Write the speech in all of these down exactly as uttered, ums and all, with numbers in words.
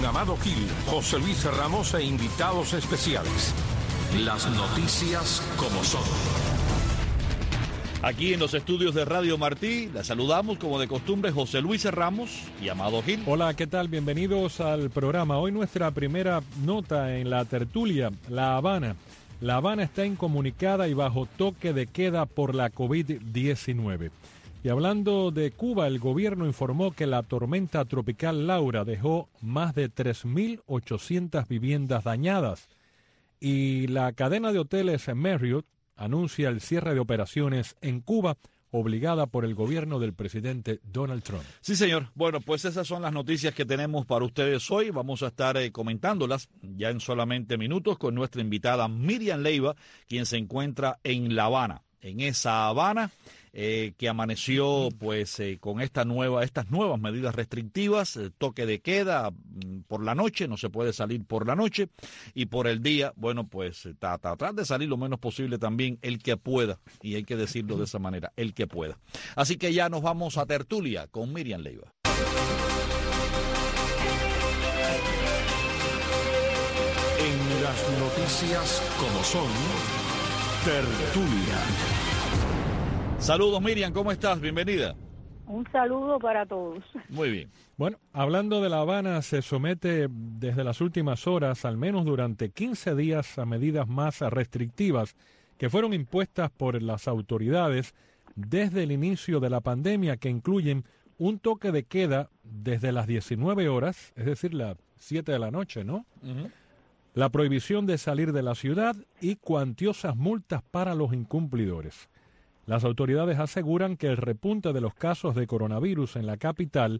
Amado Gil, José Luis Ramos e invitados especiales. Las noticias como son. Aquí en los estudios de Radio Martí, la saludamos como de costumbre José Luis Ramos y Amado Gil. Hola, ¿qué tal? Bienvenidos al programa. Hoy nuestra primera nota en la tertulia, La Habana. La Habana está incomunicada y bajo toque de queda por la COVID diecinueve. Y hablando de Cuba, el gobierno informó que la tormenta tropical Laura dejó más de tres mil ochocientas viviendas dañadas. Y la cadena de hoteles Marriott anuncia el cierre de operaciones en Cuba, obligada por el gobierno del presidente Donald Trump. Sí, señor. Bueno, pues esas son las noticias que tenemos para ustedes hoy. Vamos a estar eh, comentándolas ya en solamente minutos con nuestra invitada Miriam Leiva, quien se encuentra en La Habana. En esa Habana eh, que amaneció pues eh, con esta nueva, estas nuevas medidas restrictivas, eh, toque de queda mm, por la noche, no se puede salir por la noche, y por el día, bueno, pues tra tratar de salir lo menos posible también el que pueda, y hay que decirlo de esa manera, el que pueda. Así que ya nos vamos a tertulia con Miriam Leiva. En las noticias como son, tertulia. Saludos, Miriam, ¿cómo estás? Bienvenida. Un saludo para todos. Muy bien. Bueno, hablando de La Habana, se somete desde las últimas horas, al menos durante quince días, a medidas más restrictivas que fueron impuestas por las autoridades desde el inicio de la pandemia, que incluyen un toque de queda desde las diecinueve horas, es decir, las siete de la noche, ¿no? Uh-huh. La prohibición de salir de la ciudad y cuantiosas multas para los incumplidores. Las autoridades aseguran que el repunte de los casos de coronavirus en la capital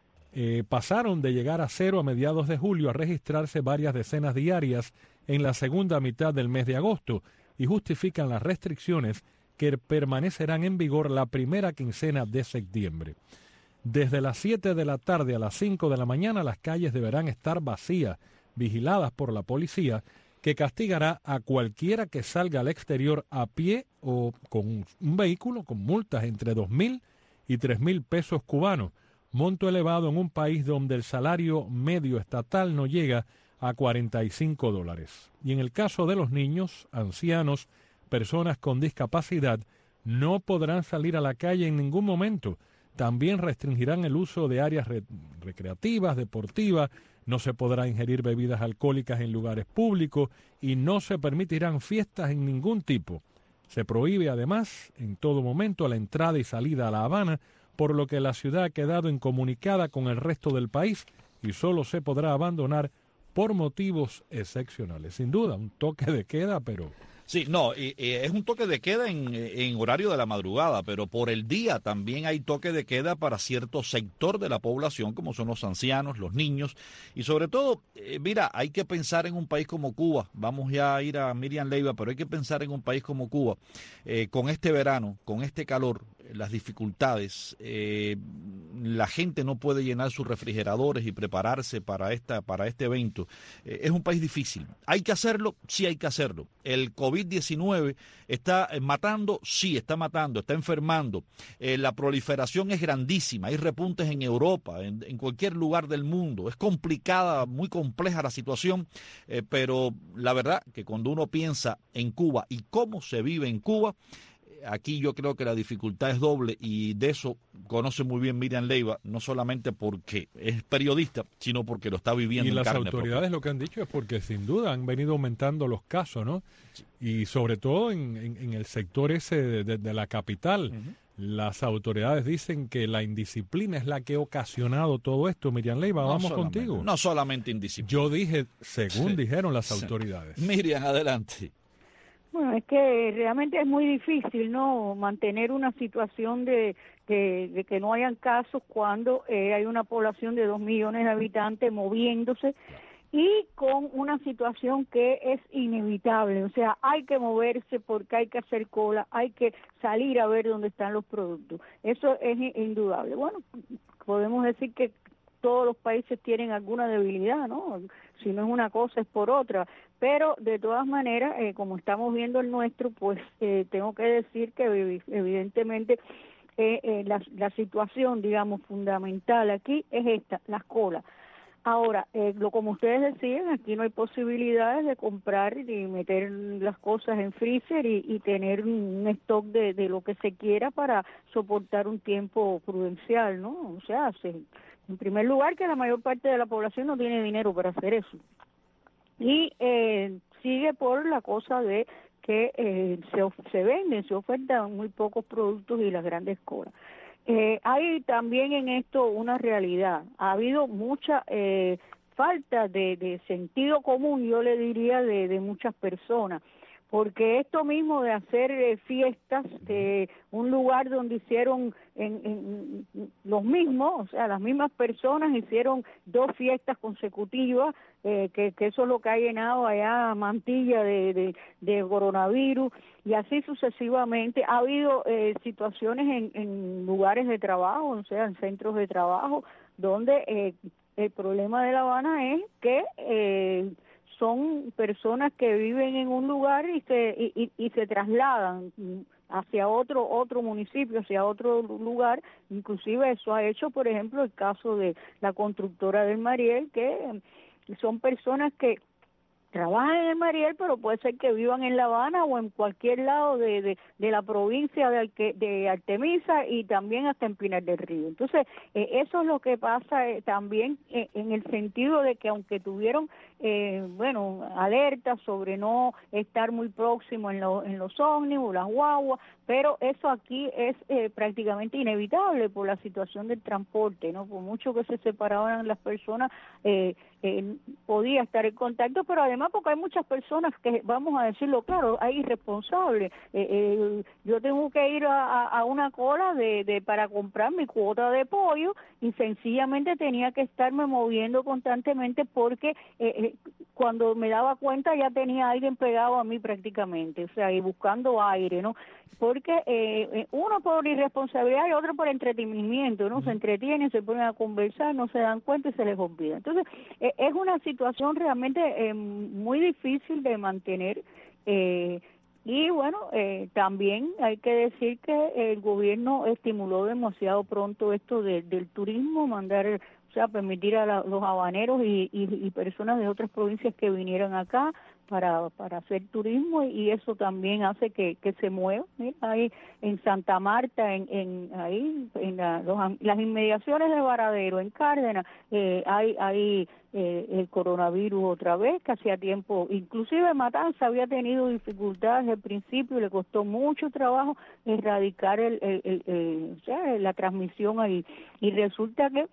eh, pasaron de llegar a cero a mediados de julio a registrarse varias decenas diarias en la segunda mitad del mes de agosto y justifican las restricciones que permanecerán en vigor la primera quincena de septiembre. Desde las siete de la tarde a las cinco de la mañana las calles deberán estar vacías, vigiladas por la policía, que castigará a cualquiera que salga al exterior a pie o con un vehículo con multas entre dos mil y tres mil pesos cubanos, monto elevado en un país donde el salario medio estatal no llega a cuarenta y cinco dólares. Y en el caso de los niños, ancianos, personas con discapacidad, no podrán salir a la calle en ningún momento. También restringirán el uso de áreas re- recreativas, deportivas. No se podrá ingerir bebidas alcohólicas en lugares públicos y no se permitirán fiestas en ningún tipo. Se prohíbe además en todo momento la entrada y salida a La Habana, por lo que la ciudad ha quedado incomunicada con el resto del país y solo se podrá abandonar por motivos excepcionales. Sin duda, un toque de queda, pero... Sí, no, y, y es un toque de queda en, en horario de la madrugada, pero por el día también hay toque de queda para cierto sector de la población, como son los ancianos, los niños, y sobre todo, eh, mira, hay que pensar en un país como Cuba, vamos ya a ir a Miriam Leiva, pero hay que pensar en un país como Cuba, eh, con este verano, con este calor, las dificultades, eh, la gente no puede llenar sus refrigeradores y prepararse para esta para este evento. Eh, es un país difícil. ¿Hay que hacerlo? Sí hay que hacerlo. El COVID diecinueve está matando, sí está matando, está enfermando. Eh, la proliferación es grandísima, hay repuntes en Europa, en, en cualquier lugar del mundo. Es complicada, muy compleja la situación, eh, pero la verdad que cuando uno piensa en Cuba y cómo se vive en Cuba, aquí yo creo que la dificultad es doble y de eso conoce muy bien Miriam Leiva, no solamente porque es periodista, sino porque lo está viviendo y en las carne autoridades propia. Lo que han dicho es porque sin duda han venido aumentando los casos, ¿no? Sí. Y sobre todo en, en, en el sector ese de, de, de la capital. Uh-huh. Las autoridades dicen que la indisciplina es la que ha ocasionado todo esto. Miriam Leiva, no vamos contigo. No solamente indisciplina. Yo dije, según sí. dijeron las sí. autoridades. Miriam, adelante. Bueno, es que realmente es muy difícil, ¿no?, mantener una situación de, de, de que no hayan casos cuando eh, hay una población de dos millones de habitantes moviéndose y con una situación que es inevitable. O sea, hay que moverse porque hay que hacer cola, hay que salir a ver dónde están los productos. Eso es indudable. Bueno, podemos decir que todos los países tienen alguna debilidad, ¿no? Si no es una cosa es por otra, pero de todas maneras, eh, como estamos viendo el nuestro, pues eh, tengo que decir que evidentemente eh, eh, la, la situación, digamos, fundamental aquí es esta, las colas. Ahora, eh, lo como ustedes decían, aquí no hay posibilidades de comprar y meter las cosas en freezer y, y tener un stock de, de lo que se quiera para soportar un tiempo prudencial, ¿no? O sea, se, en primer lugar que la mayor parte de la población no tiene dinero para hacer eso. Y eh, sigue por la cosa de que eh, se, se venden, se ofertan muy pocos productos y las grandes colas. Eh, hay también en esto una realidad. Ha habido mucha eh, falta de, de sentido común, yo le diría, de, de muchas personas. Porque esto mismo de hacer eh, fiestas, de un lugar donde hicieron en, en, en, los mismos, o sea, las mismas personas hicieron dos fiestas consecutivas, eh, que, que eso es lo que ha llenado allá Mantilla de, de, de coronavirus, y así sucesivamente. Ha habido eh, situaciones en, en lugares de trabajo, o sea, en centros de trabajo, donde eh, el problema de La Habana es que eh, son personas que viven en un lugar y se y, y, y se trasladan hacia otro otro municipio, hacia otro lugar. Inclusive eso ha hecho, por ejemplo, el caso de la constructora del Mariel, que son personas que trabajan en el Mariel, pero puede ser que vivan en La Habana o en cualquier lado de, de, de la provincia de, Alque, de Artemisa y también hasta en Pinar del Río. Entonces, eh, eso es lo que pasa eh, también eh, en el sentido de que aunque tuvieron, eh, bueno, alertas sobre no estar muy próximo en, lo, en los ómnibus, las guaguas, pero eso aquí es eh, prácticamente inevitable por la situación del transporte, ¿no? Por mucho que se separaban las personas, eh, eh, podía estar en contacto, pero además porque hay muchas personas que, vamos a decirlo claro, hay irresponsables. Eh, eh, yo tengo que ir a, a una cola de, de para comprar mi cuota de pollo y sencillamente tenía que estarme moviendo constantemente porque eh, eh, cuando me daba cuenta ya tenía alguien pegado a mí prácticamente, o sea, y buscando aire, ¿no? Porque eh, uno por irresponsabilidad y otro por entretenimiento, ¿no? Se entretienen, se ponen a conversar, no se dan cuenta y se les olvida. Entonces, eh, es una situación realmente eh, muy difícil de mantener. Eh, y bueno, eh, también hay que decir que el gobierno estimuló demasiado pronto esto de, del turismo, mandar, o sea, permitir a la, los habaneros y, y, y personas de otras provincias que vinieran acá para para hacer turismo, y eso también hace que, que se mueva. Mira, ahí en Santa Marta, en, en ahí en la, los, las inmediaciones de Varadero, en Cárdenas, eh, hay hay eh, el coronavirus otra vez, que hacía tiempo, inclusive Matanza había tenido dificultades al principio y le costó mucho trabajo erradicar el, el, el, el o sea, la transmisión ahí, y resulta que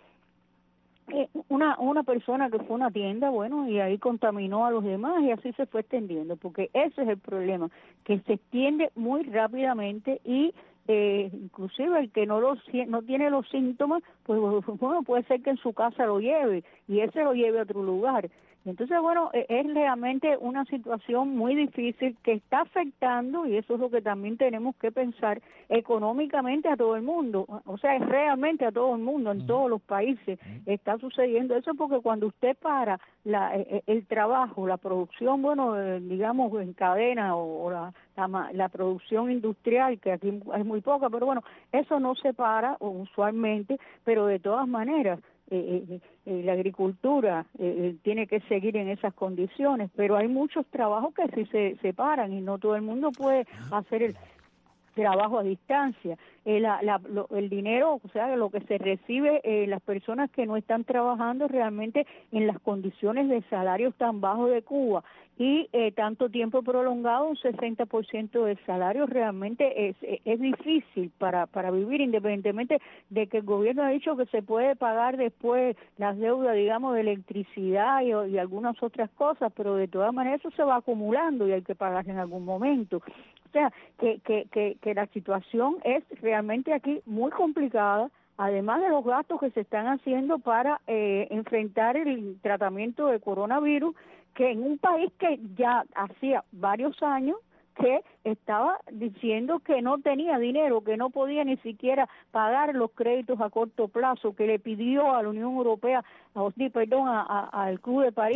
Eh, una una persona que fue a una tienda, bueno, y ahí contaminó a los demás y así se fue extendiendo, porque ese es el problema, que se extiende muy rápidamente y eh, inclusive el que no lo no tiene los síntomas, pues bueno, puede ser que en su casa lo lleve y ese lo lleve a otro lugar. Entonces, bueno, es realmente una situación muy difícil que está afectando, y eso es lo que también tenemos que pensar, económicamente a todo el mundo. O sea, es realmente a todo el mundo, en todos los países está sucediendo eso, porque cuando usted para la, el trabajo, la producción, bueno, digamos en cadena o la, la, la producción industrial, que aquí es muy poca, pero bueno, eso no se para usualmente, pero de todas maneras, Eh, eh, la agricultura eh, tiene que seguir en esas condiciones, pero hay muchos trabajos que sí se separan y no todo el mundo puede hacer el trabajo a distancia. Eh, la, la, lo, el dinero, o sea, lo que se recibe, eh, las personas que no están trabajando realmente en las condiciones de salarios tan bajos de Cuba y eh, tanto tiempo prolongado, un sesenta por ciento del salario realmente es, es difícil para, para vivir, independientemente de que el gobierno ha dicho que se puede pagar después las deudas, digamos, de electricidad y, y algunas otras cosas, pero de todas maneras eso se va acumulando y hay que pagar en algún momento. O sea, que, que, que, que la situación es realmente aquí muy complicada, además de los gastos que se están haciendo para eh, enfrentar el tratamiento de coronavirus, que en un país que ya hacía varios años que estaba diciendo que no tenía dinero, que no podía ni siquiera pagar los créditos a corto plazo, que le pidió a la Unión Europea, a, perdón, a, a, al Club de París, Ajá.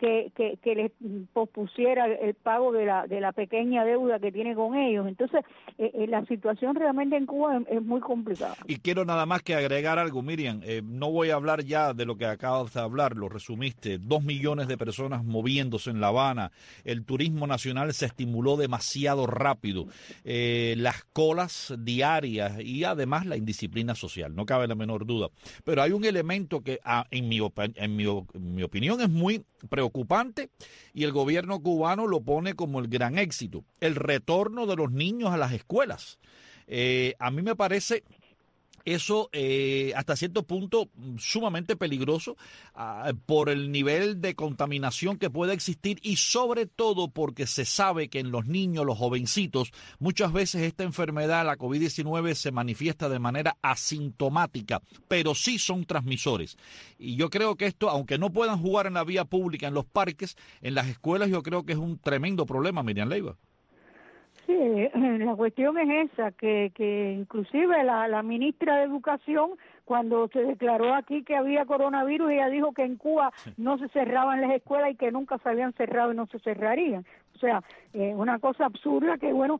que, que, que les pospusiera el pago de la de la pequeña deuda que tiene con ellos. Entonces, eh, eh, la situación realmente en Cuba es, es muy complicada. Y quiero nada más que agregar algo, Miriam, eh, no voy a hablar ya de lo que acabas de hablar, lo resumiste, dos millones de personas moviéndose en La Habana, el turismo nacional se estimuló demasiado rápido, eh, las colas diarias y además la indisciplina social, no cabe la menor duda. Pero hay un elemento que ah, en, mi op- en, mi, en mi opinión es muy preocupante y el gobierno cubano lo pone como el gran éxito, el retorno de los niños a las escuelas. Eh, a mí me parece eso eh, hasta cierto punto sumamente peligroso uh, por el nivel de contaminación que puede existir y sobre todo porque se sabe que en los niños, los jovencitos, muchas veces esta enfermedad, la COVID diecinueve, se manifiesta de manera asintomática, pero sí son transmisores. Y yo creo que esto, aunque no puedan jugar en la vía pública, en los parques, en las escuelas, yo creo que es un tremendo problema, Miriam Leiva. Sí, la cuestión es esa, que, que inclusive la, la ministra de Educación, cuando se declaró aquí que había coronavirus, ella dijo que en Cuba no se cerraban las escuelas y que nunca se habían cerrado y no se cerrarían. O sea, eh, una cosa absurda que, bueno,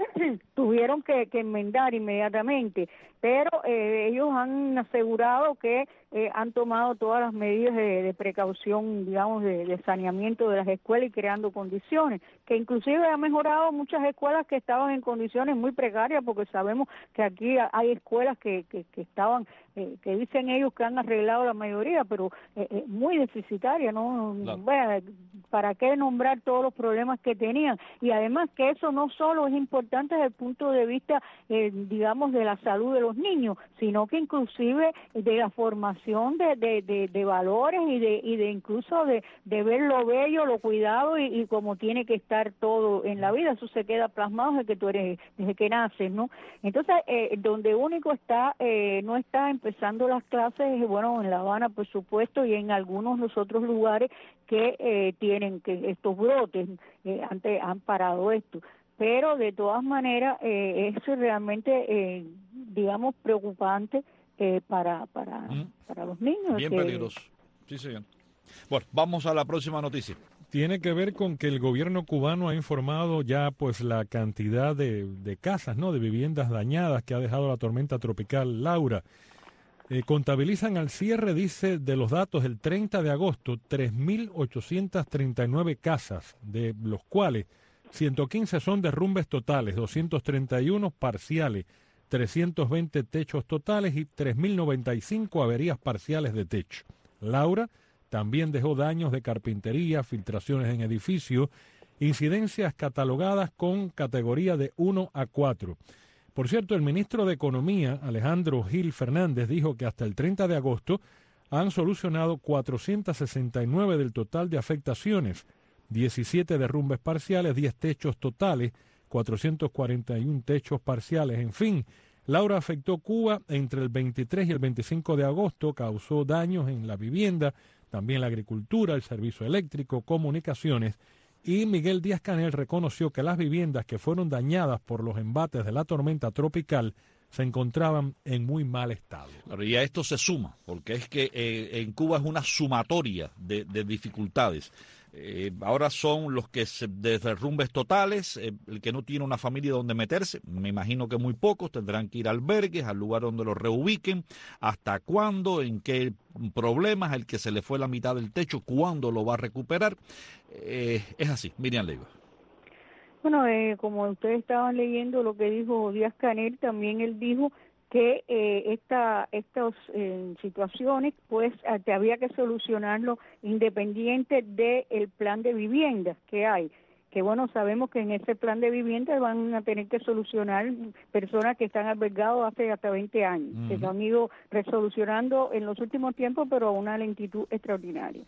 tuvieron que, que enmendar inmediatamente. Pero eh, ellos han asegurado que eh, han tomado todas las medidas de, de precaución, digamos, de, de saneamiento de las escuelas y creando condiciones, que inclusive ha mejorado muchas escuelas que estaban en condiciones muy precarias, porque sabemos que aquí hay escuelas que, que, que estaban, eh, que dicen ellos que han arreglado la mayoría, pero eh, eh, muy deficitarias, ¿no? Claro. Bueno, ¿para qué nombrar todos los problemas que tenían? Y además que eso no solo es importante desde el punto de vista, eh, digamos, de la salud de los niños, sino que inclusive de la formación de, de, de, de valores y de y de incluso de, de ver lo bello, lo cuidado y, y como tiene que estar todo en la vida. Eso se queda plasmado desde que tú eres, desde que naces, ¿no? Entonces, eh, donde único está, eh, no está empezando las clases, bueno, en La Habana, por supuesto, y en algunos de los otros lugares que eh, tienen que estos brotes, eh, antes han parado esto. Pero de todas maneras eh, eso es realmente, eh, digamos, preocupante eh, para para mm. para los niños. Bien que... peligroso. Sí, señor. Bueno, vamos a la próxima noticia. Tiene que ver con que el gobierno cubano ha informado ya pues la cantidad de, de casas, ¿no?, de viviendas dañadas que ha dejado la tormenta tropical Laura. Eh, contabilizan al cierre, dice, de los datos del treinta de agosto, tres mil ochocientas treinta y nueve casas, de los cuales ciento quince son derrumbes totales, doscientos treinta y uno parciales, trescientos veinte techos totales y tres mil noventa y cinco averías parciales de techo. Laura también dejó daños de carpintería, filtraciones en edificios, incidencias catalogadas con categoría de uno a cuatro. Por cierto, el ministro de Economía, Alejandro Gil Fernández, dijo que hasta el treinta de agosto han solucionado cuatrocientas sesenta y nueve del total de afectaciones, diecisiete derrumbes parciales, diez techos totales, cuatrocientos cuarenta y uno techos parciales. En fin, Laura afectó Cuba entre el veintitrés y el veinticinco de agosto, causó daños en la vivienda, también la agricultura, el servicio eléctrico, comunicaciones, y Miguel Díaz-Canel reconoció que las viviendas que fueron dañadas por los embates de la tormenta tropical se encontraban en muy mal estado. Claro, y a esto se suma, porque es que eh, en Cuba es una sumatoria de, de dificultades. Eh, ahora son los que se, de derrumbes totales, eh, el que no tiene una familia donde meterse, me imagino que muy pocos tendrán que ir a albergues, al lugar donde los reubiquen, hasta cuándo, en qué problemas, el que se le fue la mitad del techo, cuándo lo va a recuperar. Eh, es así, Miriam Leiva. Bueno, eh, como ustedes estaban leyendo lo que dijo Díaz-Canel, también él dijo que eh, esta estas eh, situaciones pues te había que solucionarlo independiente del plan de viviendas que hay, que bueno, sabemos que en ese plan de viviendas van a tener que solucionar personas que están albergados hace hasta veinte años, uh-huh. que se han ido resolucionando en los últimos tiempos, pero a una lentitud extraordinaria.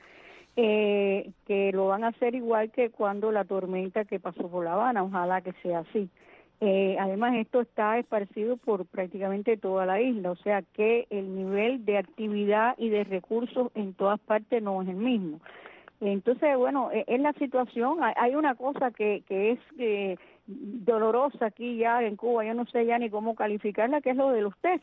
Eh, que lo van a hacer igual que cuando la tormenta que pasó por La Habana, ojalá que sea así. Eh, además, esto está esparcido por prácticamente toda la isla, o sea que el nivel de actividad y de recursos en todas partes no es el mismo. Entonces, bueno, es la situación. Hay una cosa que, que es eh, dolorosa aquí ya en Cuba, yo no sé ya ni cómo calificarla, que es lo de los techos.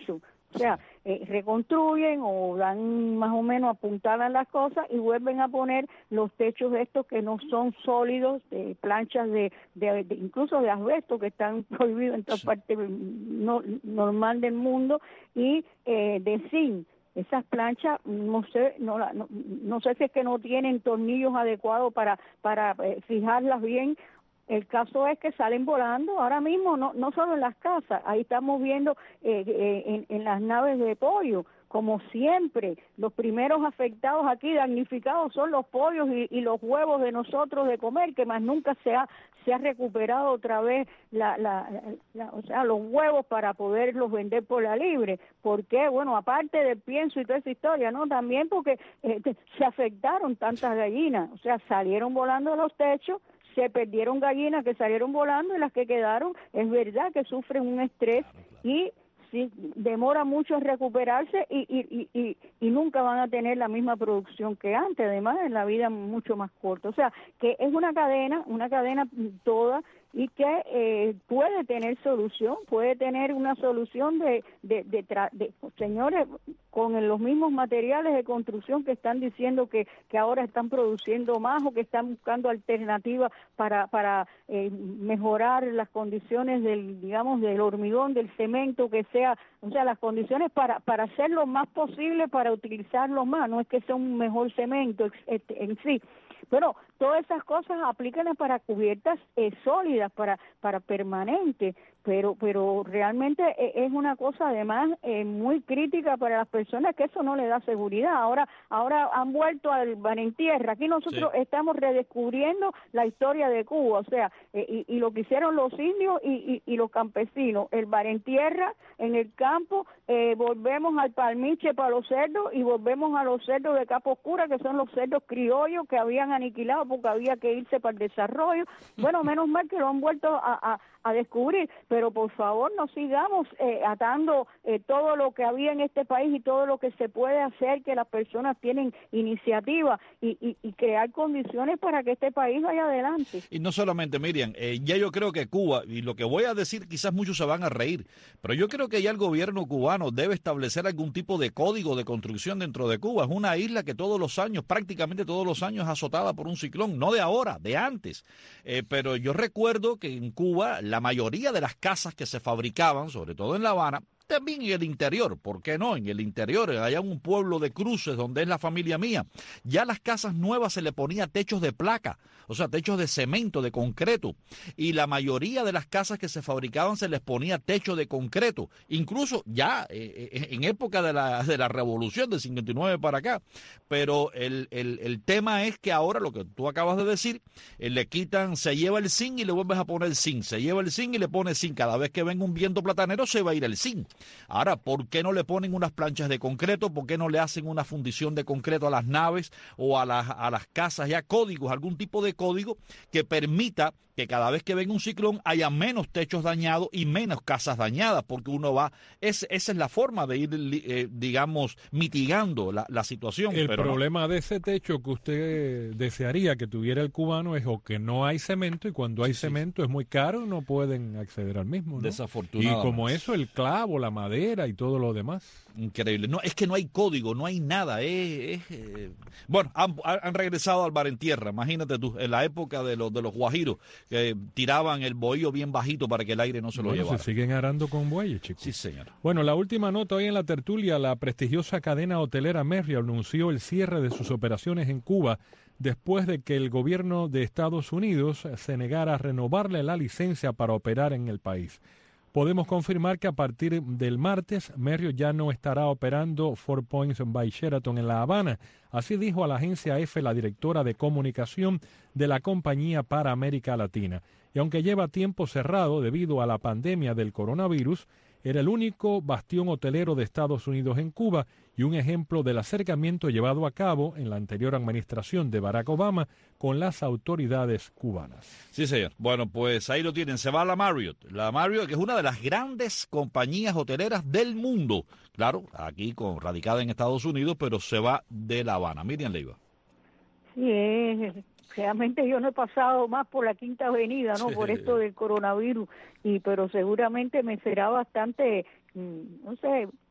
O sea, eh, reconstruyen o dan más o menos, apuntalan las cosas y vuelven a poner los techos estos que no son sólidos, de planchas de, de, de incluso de asbesto, que están prohibidos en toda parte no, normal del mundo, y eh, de zinc. Esas planchas, no sé, no, no, no sé si es que no tienen tornillos adecuados para, para eh, fijarlas bien. El caso es que salen volando ahora mismo, no, no solo en las casas, ahí estamos viendo eh, eh, en, en las naves de pollo, como siempre, los primeros afectados aquí, damnificados, son los pollos y, y los huevos de nosotros de comer, que más nunca se ha se ha recuperado otra vez la, la, la, o sea, los huevos para poderlos vender por la libre. ¿Por qué? Bueno, aparte del pienso y toda esa historia, ¿no? También porque eh, se afectaron tantas gallinas, o sea, salieron volando de los techos, se perdieron gallinas que salieron volando y las que quedaron, es verdad que sufren un estrés y sí, demora mucho en recuperarse y, y, y, y nunca van a tener la misma producción que antes, además en la vida mucho más corta. O sea, que es una cadena, una cadena toda y que eh, puede tener solución, puede tener una solución de, de, de, tra de señores, con los mismos materiales de construcción que están diciendo que, que ahora están produciendo más o que están buscando alternativas para, para eh, mejorar las condiciones del, digamos, del hormigón, del cemento, que sea, o sea, las condiciones para, para hacer lo más posible para utilizarlo más, no es que sea un mejor cemento en sí. Pero todas esas cosas aplícanlas para cubiertas eh, sólidas, para para permanentes, pero pero realmente es una cosa además eh, muy crítica para las personas, que eso no le da seguridad. Ahora ahora han vuelto al barentierra. Aquí nosotros sí estamos redescubriendo la historia de Cuba, o sea, eh, y, y lo que hicieron los indios y, y, y los campesinos, el barentierra en el campo, eh, volvemos al palmiche para los cerdos y volvemos a los cerdos de capa oscura, que son los cerdos criollos que habían aniquilado porque había que irse para el desarrollo. Bueno, menos mal que lo han vuelto a, a, a descubrir, pero por favor no sigamos eh, atando eh, todo lo que había en este país y todo lo que se puede hacer, que las personas tienen iniciativa y, y, y crear condiciones para que este país vaya adelante. Y no solamente, Miriam, eh, ya yo creo que Cuba, y lo que voy a decir quizás muchos se van a reír, pero yo creo que ya el gobierno cubano debe establecer algún tipo de código de construcción dentro de Cuba. Es una isla que todos los años, prácticamente todos los años, es azotada por un ciclón, no de ahora, de antes. Eh, pero yo recuerdo que en Cuba la mayoría de las casas que se fabricaban, sobre todo en La Habana, también en el interior, ¿por qué no? En el interior, allá en un pueblo de Cruces, donde es la familia mía, ya las casas nuevas se le ponía techos de placa, o sea, techos de cemento, de concreto, y la mayoría de las casas que se fabricaban se les ponía techo de concreto, incluso ya eh, en época de la, de la revolución del cincuenta y nueve para acá, pero el, el, el tema es que ahora, lo que tú acabas de decir, eh, le quitan, se lleva el zinc y le vuelves a poner zinc, se lleva el zinc y le pones zinc, cada vez que venga un viento platanero se va a ir el zinc. Ahora, ¿por qué no le ponen unas planchas de concreto? ¿Por qué no le hacen una fundición de concreto a las naves o a las, a las casas? Ya códigos, algún tipo de código que permita que cada vez que venga un ciclón haya menos techos dañados y menos casas dañadas, porque uno va, es, esa es la forma de ir, eh, digamos, mitigando la, la situación. El pero problema no. de ese techo que usted desearía que tuviera el cubano es o que no hay cemento, y cuando hay sí, cemento sí. es muy caro y no pueden acceder al mismo, ¿no? Desafortunadamente. Y como eso, el clavo, la madera y todo lo demás. Increíble. No, es que no hay código, no hay nada. Es, es, eh... Bueno, han, han regresado al barentierra, imagínate tú, en la época de los, de los guajiros, que tiraban el bohío bien bajito para que el aire no se lo bueno, llevara. Se siguen arando con bueyes, chicos. Sí, señor. Bueno, la última nota hoy en la tertulia: la prestigiosa cadena hotelera Marriott anunció el cierre de sus operaciones en Cuba después de que el gobierno de Estados Unidos se negara a renovarle la licencia para operar en el país. Podemos confirmar que a partir del martes, Marriott ya no estará operando Four Points by Sheraton en La Habana. Así dijo a la agencia F la directora de comunicación de la compañía para América Latina. Y aunque lleva tiempo cerrado debido a la pandemia del coronavirus, era el único bastión hotelero de Estados Unidos en Cuba y un ejemplo del acercamiento llevado a cabo en la anterior administración de Barack Obama con las autoridades cubanas. Sí, señor. Bueno, pues ahí lo tienen. Se va a la Marriott. La Marriott, que es una de las grandes compañías hoteleras del mundo. Claro, aquí con, radicada en Estados Unidos, pero se va de La Habana. Miriam Leiva. Sí, es... Realmente yo no he pasado más por la Quinta Avenida, ¿no? Sí. Por esto del coronavirus, y pero seguramente me será bastante, no sé,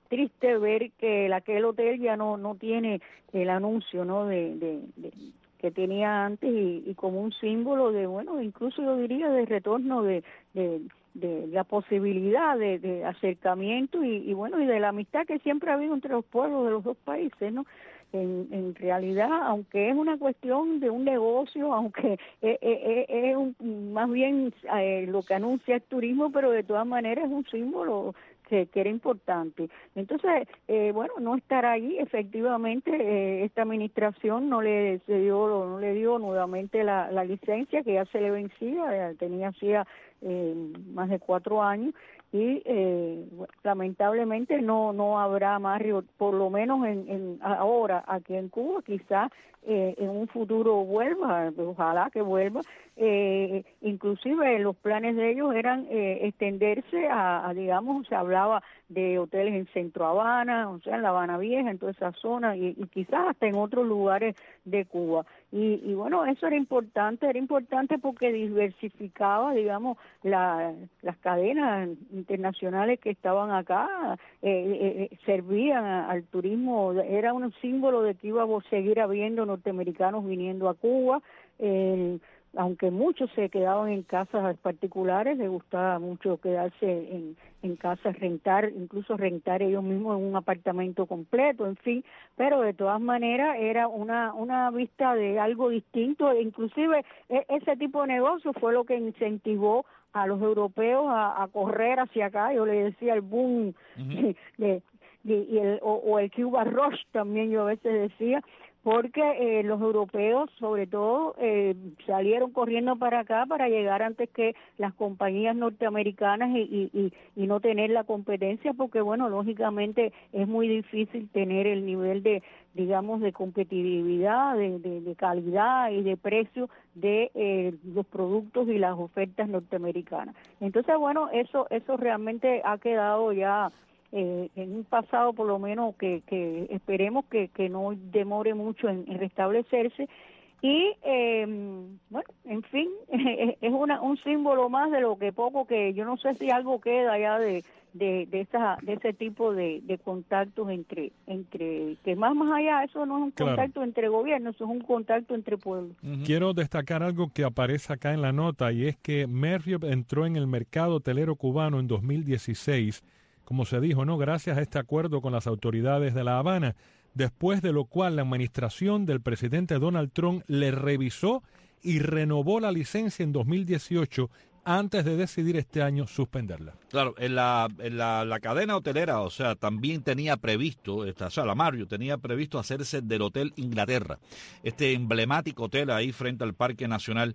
triste ver que el, aquel hotel ya no no tiene el anuncio, ¿no? de, de, de que tenía antes y, y como un símbolo de, bueno, incluso yo diría de retorno de, de, de la posibilidad de, de acercamiento y, y bueno, y de la amistad que siempre ha habido entre los pueblos de los dos países, ¿no? En, en realidad, aunque es una cuestión de un negocio, aunque es, es, es un, más bien eh, lo que anuncia es turismo, pero de todas maneras es un símbolo que, que era importante. Entonces, eh, bueno, no estar ahí, efectivamente, eh, esta administración no le, se dio, no le dio nuevamente la, la licencia, que ya se le vencía, tenía hacía eh, más de cuatro años, y eh, lamentablemente no no habrá más, por lo menos en, en ahora aquí en Cuba, quizás eh, en un futuro vuelva, ojalá que vuelva, eh, inclusive los planes de ellos eran eh, extenderse a, a, digamos, se hablaba de hoteles en Centro Habana, o sea, en La Habana Vieja, en toda esa zona, y, y quizás hasta en otros lugares de Cuba. Y, y bueno, eso era importante, era importante porque diversificaba, digamos, la, las cadenas internacionales que estaban acá, eh, eh, servían al turismo, era un símbolo de que iba a seguir habiendo norteamericanos viniendo a Cuba, eh, aunque muchos se quedaban en casas particulares, les gustaba mucho quedarse en, en casas, rentar, incluso rentar ellos mismos en un apartamento completo, en fin, pero de todas maneras era una una vista de algo distinto, e inclusive e, ese tipo de negocio fue lo que incentivó a los europeos a, a correr hacia acá. Yo le decía el boom, uh-huh. de, de, y el, o, o el Cuba Rush también yo a veces decía, porque eh, los europeos, sobre todo, eh, salieron corriendo para acá para llegar antes que las compañías norteamericanas y, y, y, y no tener la competencia, porque, bueno, lógicamente es muy difícil tener el nivel de, digamos, de competitividad, de, de, de calidad y de precio de eh, los productos y las ofertas norteamericanas. Entonces, bueno, eso, eso realmente ha quedado ya Eh, en un pasado por lo menos que, que esperemos que, que no demore mucho en, en restablecerse y eh, bueno, en fin, es una un símbolo más de lo que poco que yo no sé si algo queda ya de de, de esa de ese tipo de, de contactos entre entre que más más allá eso no es un claro. contacto entre gobiernos, eso es un contacto entre pueblos. Uh-huh. Quiero destacar algo que aparece acá en la nota y es que Marriott entró en el mercado hotelero cubano en dos mil dieciséis, como se dijo, ¿no? Gracias a este acuerdo con las autoridades de La Habana, después de lo cual la administración del presidente Donald Trump le revisó y renovó la licencia en dos mil dieciocho antes de decidir este año suspenderla. Claro, en la, en la, la cadena hotelera, o sea, también tenía previsto, esta, o sea, la Marriott tenía previsto hacerse del Hotel Inglaterra, este emblemático hotel ahí frente al Parque Nacional.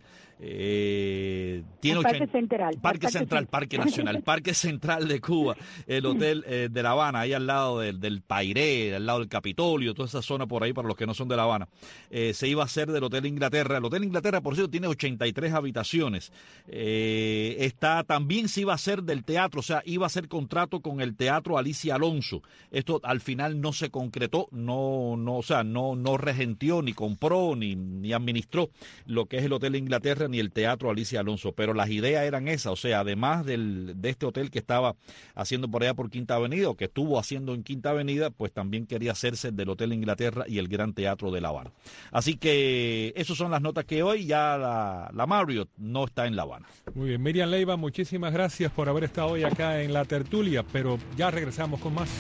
Eh, tiene el Parque ochenta, Central. Parque, Parque Central, Parque Nacional, Parque Central de Cuba, el Hotel eh, de La Habana, ahí al lado del, del Pairé, al lado del Capitolio, toda esa zona por ahí para los que no son de La Habana. Eh, se iba a hacer del Hotel Inglaterra. El Hotel Inglaterra, por cierto, tiene ochenta y tres habitaciones. Eh, Eh, está también se iba a hacer del teatro, o sea, iba a hacer contrato con el Teatro Alicia Alonso. Esto al final no se concretó, no, no, o sea, no, no regentió, ni compró, ni, ni administró lo que es el Hotel Inglaterra ni el Teatro Alicia Alonso. Pero las ideas eran esas, o sea, además del, de este hotel que estaba haciendo por allá por Quinta Avenida, o que estuvo haciendo en Quinta Avenida, pues también quería hacerse del Hotel Inglaterra y el Gran Teatro de La Habana. Así que esas son las notas que hoy ya la, la Marriott no está en La Habana. Muy bien, Miriam Leiva, muchísimas gracias por haber estado hoy acá en la tertulia, pero ya regresamos con más.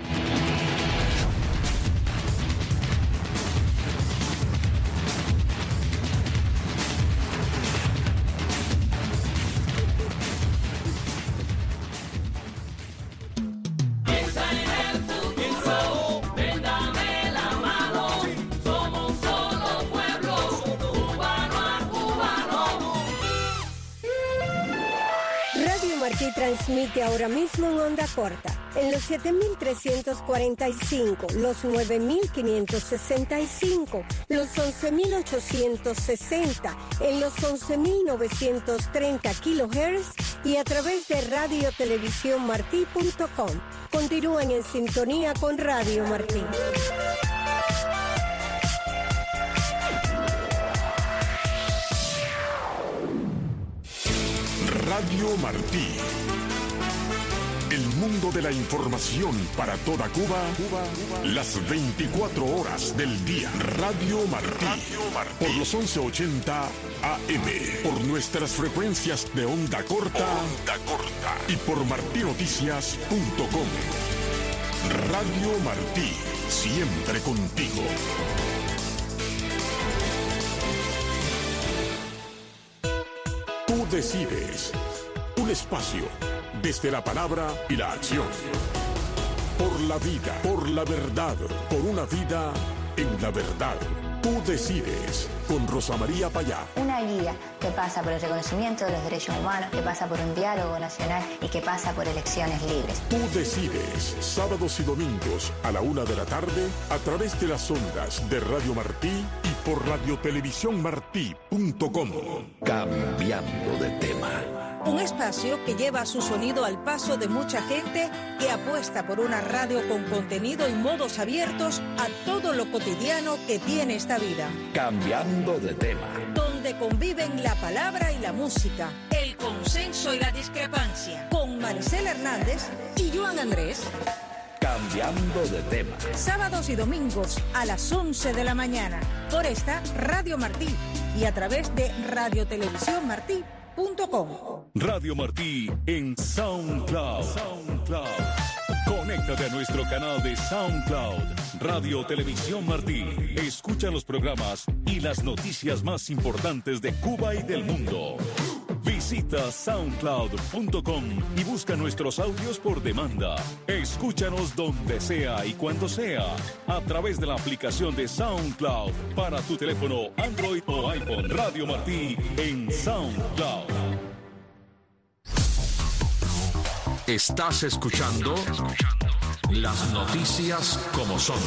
Transmite ahora mismo en onda corta, en los siete mil trescientos cuarenta y cinco, los nueve mil quinientos sesenta y cinco, los once mil ochocientos sesenta, en los once mil novecientos treinta kilohertz y a través de radio televisión martí punto com. Continúen en sintonía con Radio Martí. Radio Martí, El mundo de la información para toda Cuba, Cuba, Cuba. Las veinticuatro horas del día. Radio Martí. Radio Martí. Por los once ochenta A M. Por nuestras frecuencias de onda corta. Onda corta. Y por martí noticias punto com. Radio Martí. Siempre contigo. Tú decides. Un espacio desde la palabra y la acción. Por la vida, por la verdad, por una vida en la verdad. Tú decides, con Rosa María Payá. Una guía que pasa por el reconocimiento de los derechos humanos, que pasa por un diálogo nacional y que pasa por elecciones libres. Tú decides, sábados y domingos a la una de la tarde, a través de las ondas de Radio Martí y por radio televisión martí punto com. Cambiando de tema. Un espacio que lleva su sonido al paso de mucha gente que apuesta por una radio con contenido y modos abiertos a todo lo cotidiano que tiene esta vida. Cambiando de tema. Donde conviven la palabra y la música, el consenso y la discrepancia. Con Maricela Hernández y Joan Andrés. Cambiando de tema. Sábados y domingos a las once de la mañana. Por esta Radio Martí y a través de radio televisión martí punto com. Radio Martí en SoundCloud. SoundCloud. Conéctate a nuestro canal de SoundCloud. Radio Televisión Martí. Escucha los programas y las noticias más importantes de Cuba y del mundo. Visita soundcloud punto com y busca nuestros audios por demanda. Escúchanos donde sea y cuando sea, a través de la aplicación de SoundCloud para tu teléfono Android o iPhone. Radio Martí en SoundCloud. Estás escuchando las noticias como son.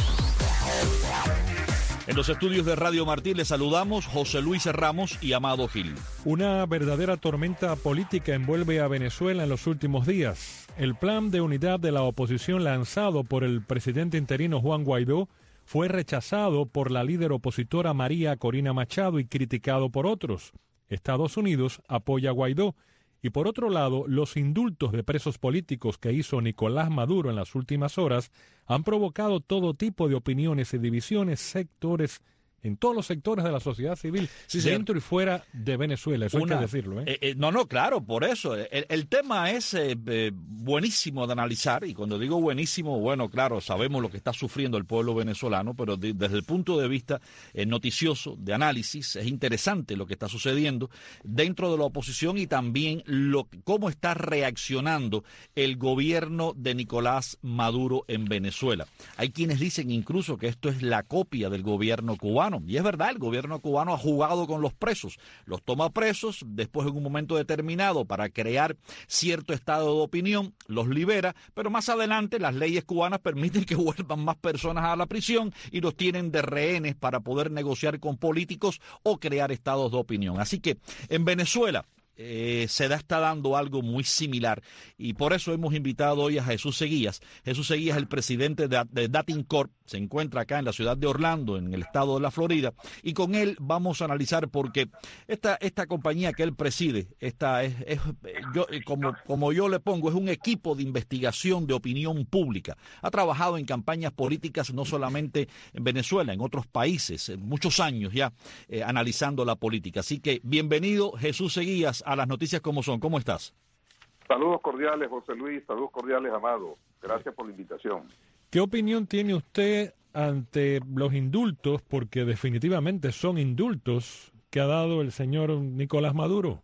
En los estudios de Radio Martí les saludamos José Luis Ramos y Amado Gil. Una verdadera tormenta política envuelve a Venezuela en los últimos días. El plan de unidad de la oposición lanzado por el presidente interino Juan Guaidó fue rechazado por la líder opositora María Corina Machado y criticado por otros. Estados Unidos apoya a Guaidó. Y por otro lado, los indultos de presos políticos que hizo Nicolás Maduro en las últimas horas han provocado todo tipo de opiniones y divisiones, sectores, en todos los sectores de la sociedad civil, sí, dentro y fuera de Venezuela, eso Una, hay que decirlo. ¿eh? Eh, eh, no, no, claro, por eso. El, el tema es eh, eh, buenísimo de analizar, y cuando digo buenísimo, bueno, claro, sabemos lo que está sufriendo el pueblo venezolano, pero de, desde el punto de vista eh, noticioso, de análisis, es interesante lo que está sucediendo dentro de la oposición y también lo, cómo está reaccionando el gobierno de Nicolás Maduro en Venezuela. Hay quienes dicen incluso que esto es la copia del gobierno cubano. Y es verdad, el gobierno cubano ha jugado con los presos, los toma presos, después en un momento determinado para crear cierto estado de opinión, los libera, pero más adelante las leyes cubanas permiten que vuelvan más personas a la prisión y los tienen de rehenes para poder negociar con políticos o crear estados de opinión. Así que en Venezuela Eh, se da, está dando algo muy similar y por eso hemos invitado hoy a Jesús Seguías. Jesús Seguías es el presidente de, de Datin Corp, se encuentra acá en la ciudad de Orlando, en el estado de la Florida, y con él vamos a analizar porque esta, esta compañía que él preside, esta es, es yo, como, como yo le pongo, es un equipo de investigación de opinión pública. Ha trabajado en campañas políticas no solamente en Venezuela, en otros países, en muchos años ya eh, analizando la política. Así que bienvenido Jesús Seguías a las noticias como son. ¿Cómo estás? Saludos cordiales, José Luis. Saludos cordiales, Amado. Gracias por la invitación. ¿Qué opinión tiene usted ante los indultos, porque definitivamente son indultos, que ha dado el señor Nicolás Maduro?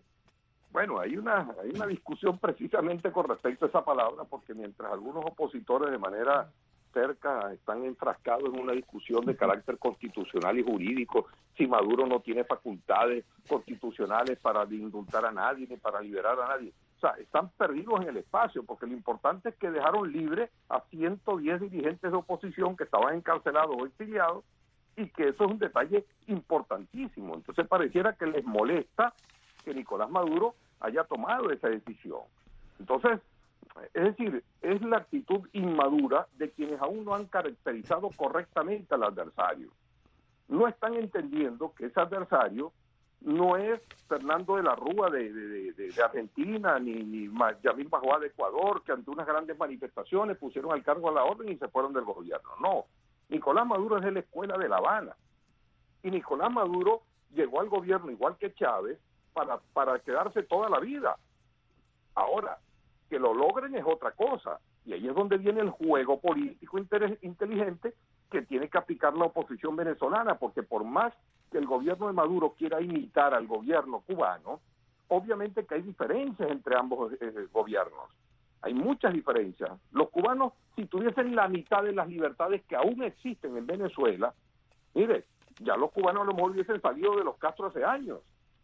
Bueno, hay una, hay una discusión precisamente con respecto a esa palabra, porque mientras algunos opositores de manera cerca están enfrascados en una discusión de carácter constitucional y jurídico, si Maduro no tiene facultades constitucionales para indultar a nadie ni para liberar a nadie. O sea, están perdidos en el espacio, porque lo importante es que dejaron libre a ciento diez dirigentes de oposición que estaban encarcelados o exiliados, y que eso es un detalle importantísimo. Entonces pareciera que les molesta que Nicolás Maduro haya tomado esa decisión. Entonces, es decir, es la actitud inmadura de quienes aún no han caracterizado correctamente al adversario. No están entendiendo que ese adversario no es Fernando de la Rúa de, de, de, de Argentina, ni, ni Yamil Mahuad de Ecuador, que ante unas grandes manifestaciones pusieron al cargo a la orden y se fueron del gobierno. No, Nicolás Maduro es de la escuela de La Habana. Y Nicolás Maduro llegó al gobierno igual que Chávez para, para quedarse toda la vida. Ahora, que lo logren es otra cosa. Y ahí es donde viene el juego político inteligente que tiene que aplicar la oposición venezolana, porque por más que el gobierno de Maduro quiera imitar al gobierno cubano, obviamente que hay diferencias entre ambos eh, gobiernos. Hay muchas diferencias. Los cubanos, si tuviesen la mitad de las libertades que aún existen en Venezuela, mire, ya los cubanos a lo mejor hubiesen salido de los Castro hace años.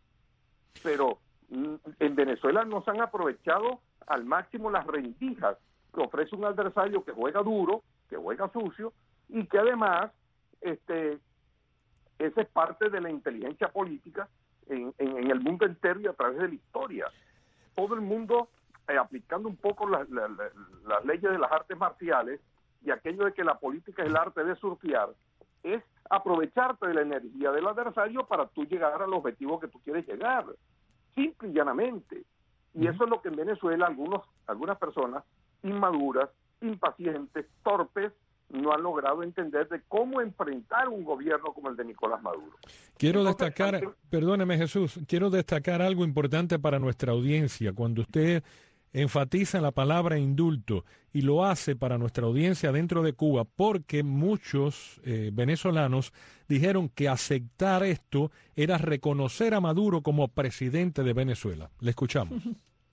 Pero mm, en Venezuela no se han aprovechado al máximo las rendijas que ofrece un adversario que juega duro, que juega sucio, y que además, este, esa es parte de la inteligencia política en, en, en el mundo entero y a través de la historia. Todo el mundo, eh, aplicando un poco las la, la, la leyes de las artes marciales, y aquello de que la política es el arte de surfear, es aprovecharte de la energía del adversario para tú llegar al objetivo que tú quieres llegar, simple y llanamente. Y eso es lo que en Venezuela algunos, algunas personas inmaduras, impacientes, torpes, no han logrado entender de cómo enfrentar un gobierno como el de Nicolás Maduro. Quiero Entonces, destacar, hay que... perdóneme Jesús, quiero destacar algo importante para nuestra audiencia. Cuando usted enfatiza la palabra indulto y lo hace para nuestra audiencia dentro de Cuba, porque muchos eh, venezolanos dijeron que aceptar esto era reconocer a Maduro como presidente de Venezuela. Le escuchamos.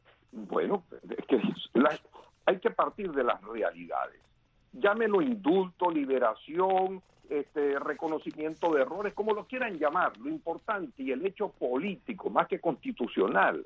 Bueno, es que la, hay que partir de las realidades. Llámelo indulto, liberación, este, reconocimiento de errores, como lo quieran llamar. Lo importante y el hecho político, más que constitucional,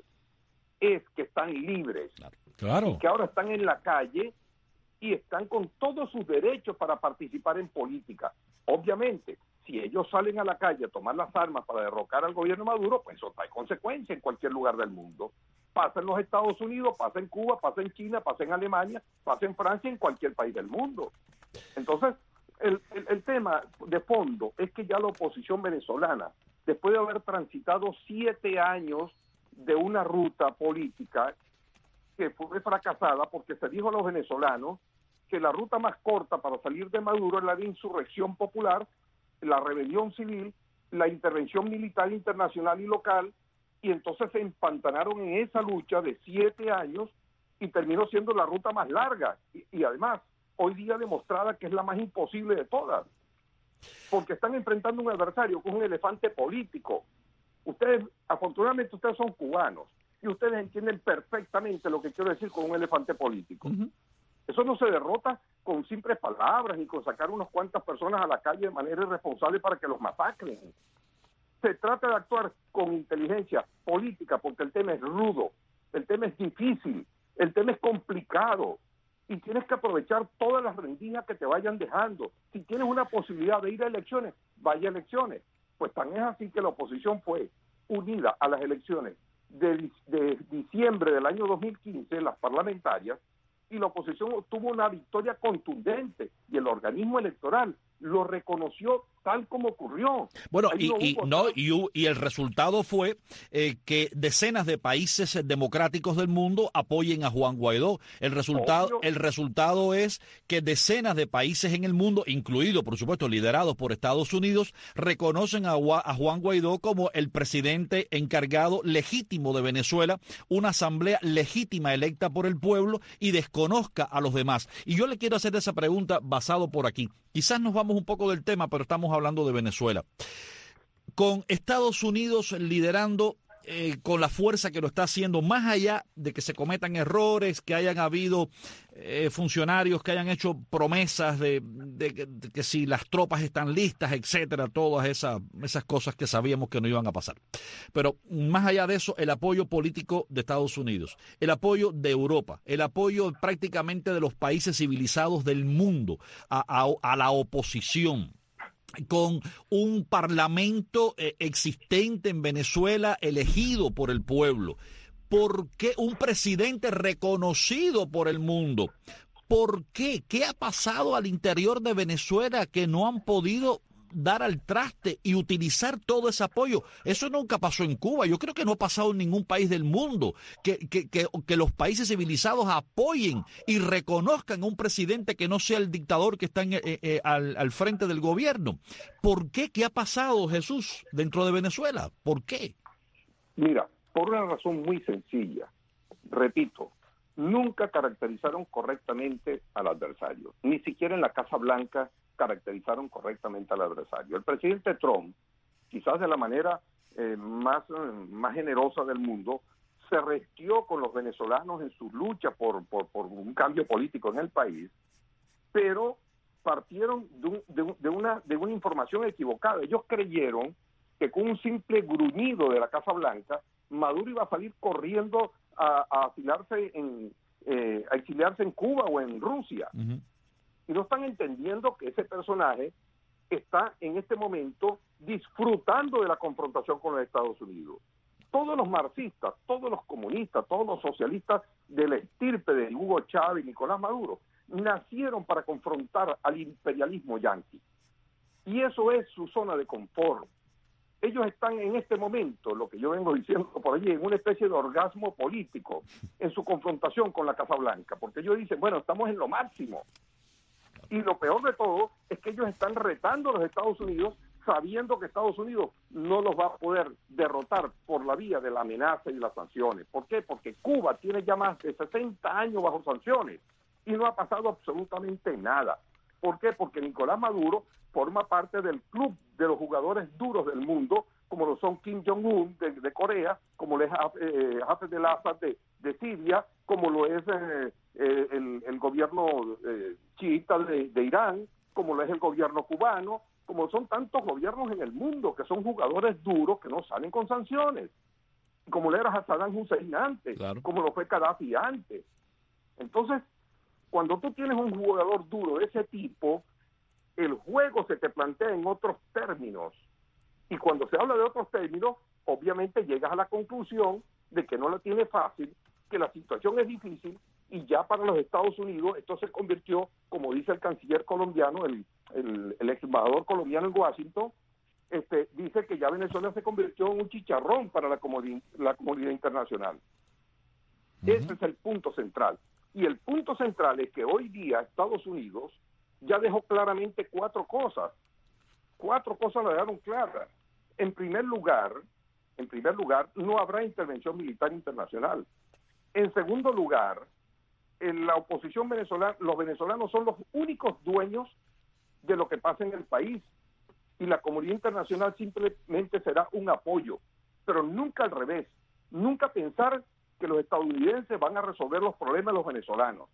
es que están libres. Claro. Y que ahora están en la calle y están con todos sus derechos para participar en política. Obviamente, si ellos salen a la calle a tomar las armas para derrocar al gobierno Maduro, pues eso trae consecuencias en cualquier lugar del mundo. Pasa en los Estados Unidos, pasa en Cuba, pasa en China, pasa en Alemania, pasa en Francia, en cualquier país del mundo. Entonces, el, el, el tema de fondo es que ya la oposición venezolana, después de haber transitado siete años de una ruta política que fue fracasada, porque se dijo a los venezolanos que la ruta más corta para salir de Maduro es la de insurrección popular, la rebelión civil, la intervención militar internacional y local, y entonces se empantanaron en esa lucha de siete años y terminó siendo la ruta más larga y, y además hoy día demostrada que es la más imposible de todas, porque están enfrentando un adversario que es un elefante político. Ustedes, afortunadamente ustedes son cubanos y ustedes entienden perfectamente lo que quiero decir con un elefante político. Uh-huh. Eso no se derrota con simples palabras ni con sacar unas cuantas personas a la calle de manera irresponsable para que los masacren. Se trata de actuar con inteligencia política porque el tema es rudo, el tema es difícil, el tema es complicado y tienes que aprovechar todas las rendijas que te vayan dejando. Si tienes una posibilidad de ir a elecciones, vaya a elecciones. Pues tan es así que la oposición fue unida a las elecciones de, de diciembre del año dos mil quince, las parlamentarias, y la oposición obtuvo una victoria contundente y el organismo electoral lo reconoció tal como ocurrió. Bueno, Ahí y, no y, no, y, y el resultado fue eh, que decenas de países democráticos del mundo apoyen a Juan Guaidó. El resultado, Obvio. el resultado es que decenas de países en el mundo, incluidos, por supuesto, liderados por Estados Unidos, reconocen a, a Juan Guaidó como el presidente encargado legítimo de Venezuela, una asamblea legítima electa por el pueblo y desconozca a los demás. Y yo le quiero hacer esa pregunta basado por aquí. Quizás nos vamos un poco del tema, pero estamos hablando de Venezuela. Con Estados Unidos liderando eh, con la fuerza que lo está haciendo, más allá de que se cometan errores, que hayan habido eh, funcionarios que hayan hecho promesas de, de, de que si las tropas están listas, etcétera, todas esas, esas cosas que sabíamos que no iban a pasar. Pero más allá de eso, el apoyo político de Estados Unidos, el apoyo de Europa, el apoyo prácticamente de los países civilizados del mundo a, a, a la oposición, con un parlamento eh, existente en Venezuela elegido por el pueblo, ¿por qué un presidente reconocido por el mundo? ¿Por qué? ¿Qué ha pasado al interior de Venezuela que no han podido dar al traste y utilizar todo ese apoyo. Eso nunca pasó en Cuba. Yo creo que no ha pasado en ningún país del mundo que, que, que, que los países civilizados apoyen y reconozcan a un presidente que no sea el dictador que está en, eh, eh, al, al frente del gobierno. ¿Por qué? ¿Qué ha pasado, Jesús, dentro de Venezuela? ¿Por qué? Mira, por una razón muy sencilla. Repito, nunca caracterizaron correctamente al adversario. Ni siquiera en la Casa Blanca caracterizaron correctamente al adversario. El presidente Trump, quizás de la manera eh, más, más generosa del mundo, se restió con los venezolanos en su lucha por, por, por un cambio político en el país, pero partieron de, un, de, un, de, una, de una información equivocada. Ellos creyeron que con un simple gruñido de la Casa Blanca, Maduro iba a salir corriendo a, a asilarse en eh, a exiliarse en Cuba o en Rusia. Uh-huh. Y no están entendiendo que ese personaje está en este momento disfrutando de la confrontación con los Estados Unidos. Todos los marxistas, todos los comunistas, todos los socialistas de la estirpe de Hugo Chávez y Nicolás Maduro nacieron para confrontar al imperialismo yanqui. Y eso es su zona de confort. Ellos están en este momento, lo que yo vengo diciendo por allí, en una especie de orgasmo político en su confrontación con la Casa Blanca, porque ellos dicen, bueno, estamos en lo máximo. Y lo peor de todo es que ellos están retando a los Estados Unidos sabiendo que Estados Unidos no los va a poder derrotar por la vía de la amenaza y las sanciones. ¿Por qué? Porque Cuba tiene ya más de sesenta años bajo sanciones y no ha pasado absolutamente nada. ¿Por qué? Porque Nicolás Maduro forma parte del club de los jugadores duros del mundo, como lo son Kim Jong-un de, de Corea, como lo es eh, Hafez al-Assad de, de Siria, como lo es eh, eh, el, el gobierno eh, chiita de, de Irán, como lo es el gobierno cubano, como son tantos gobiernos en el mundo que son jugadores duros que no salen con sanciones, como lo era Saddam Hussein antes, claro, como lo fue Gaddafi antes. Entonces, cuando tú tienes un jugador duro de ese tipo, el juego se te plantea en otros términos. Y cuando se habla de otros términos, obviamente llegas a la conclusión de que no la tiene fácil, que la situación es difícil, y ya para los Estados Unidos esto se convirtió, como dice el canciller colombiano, el, el, el ex embajador colombiano en Washington, este, dice que ya Venezuela se convirtió en un chicharrón para la comunidad, la comunidad internacional. Uh-huh. Ese es el punto central. Y el punto central es que hoy día Estados Unidos ya dejó claramente cuatro cosas. Cuatro cosas la dejaron claras. En primer lugar, en primer lugar, no habrá intervención militar internacional. En segundo lugar, en la oposición venezolana, los venezolanos son los únicos dueños de lo que pasa en el país. Y la comunidad internacional simplemente será un apoyo, pero nunca al revés. Nunca pensar que los estadounidenses van a resolver los problemas de los venezolanos.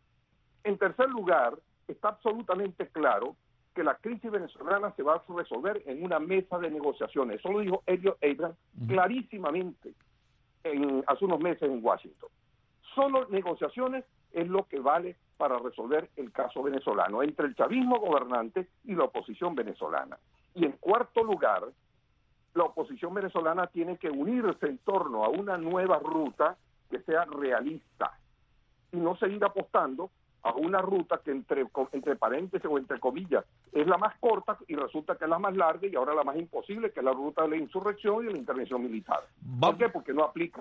En tercer lugar, está absolutamente claro que la crisis venezolana se va a resolver en una mesa de negociaciones. Eso lo dijo Elliot Abrams uh-huh. clarísimamente en, hace unos meses en Washington. Solo negociaciones es lo que vale para resolver el caso venezolano entre el chavismo gobernante y la oposición venezolana. Y en cuarto lugar, la oposición venezolana tiene que unirse en torno a una nueva ruta que sea realista y no seguir apostando a una ruta que entre, entre paréntesis o entre comillas es la más corta y resulta que es la más larga y ahora la más imposible, que es la ruta de la insurrección y de la intervención militar. ¿Por qué? Porque no aplica.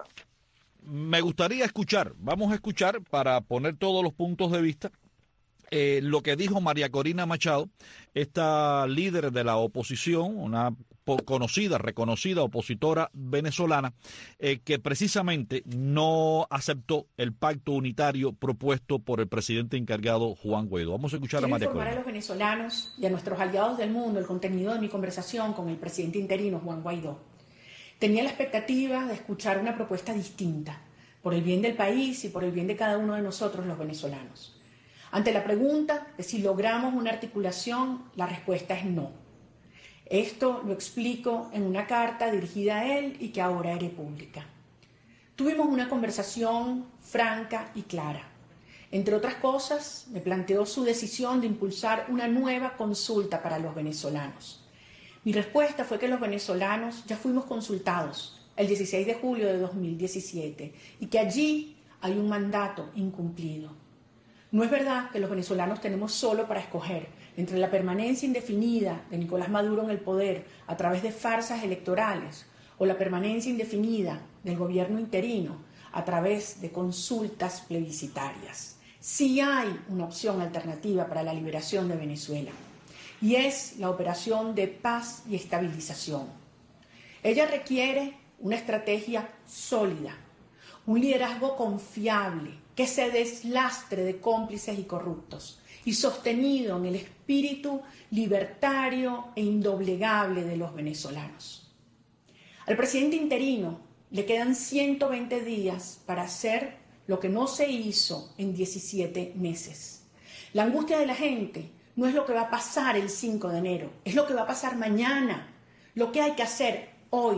Me gustaría escuchar, vamos a escuchar para poner todos los puntos de vista, eh, lo que dijo María Corina Machado, esta líder de la oposición, una conocida, reconocida opositora venezolana, eh, que precisamente no aceptó el pacto unitario propuesto por el presidente encargado Juan Guaidó. Vamos a escuchar Quiero a María informar Corina. a los venezolanos y a nuestros aliados del mundo el contenido de mi conversación con el presidente interino Juan Guaidó. Tenía la expectativa de escuchar una propuesta distinta, por el bien del país y por el bien de cada uno de nosotros los venezolanos. Ante la pregunta de si logramos una articulación, la respuesta es no. Esto lo explico en una carta dirigida a él y que ahora haré pública. Tuvimos una conversación franca y clara. Entre otras cosas, me planteó su decisión de impulsar una nueva consulta para los venezolanos. Mi respuesta fue que los venezolanos ya fuimos consultados el dieciséis de julio de dos mil diecisiete y que allí hay un mandato incumplido. No es verdad que los venezolanos tenemos solo para escoger entre la permanencia indefinida de Nicolás Maduro en el poder a través de farsas electorales o la permanencia indefinida del gobierno interino a través de consultas plebiscitarias. Sí hay una opción alternativa para la liberación de Venezuela, y es la operación de paz y estabilización. Ella requiere una estrategia sólida, un liderazgo confiable, que se deslastre de cómplices y corruptos, y sostenido en el espíritu libertario e indoblegable de los venezolanos. Al presidente interino le quedan ciento veinte días para hacer lo que no se hizo en diecisiete meses. La angustia de la gente no es lo que va a pasar el cinco de enero, es lo que va a pasar mañana, lo que hay que hacer hoy.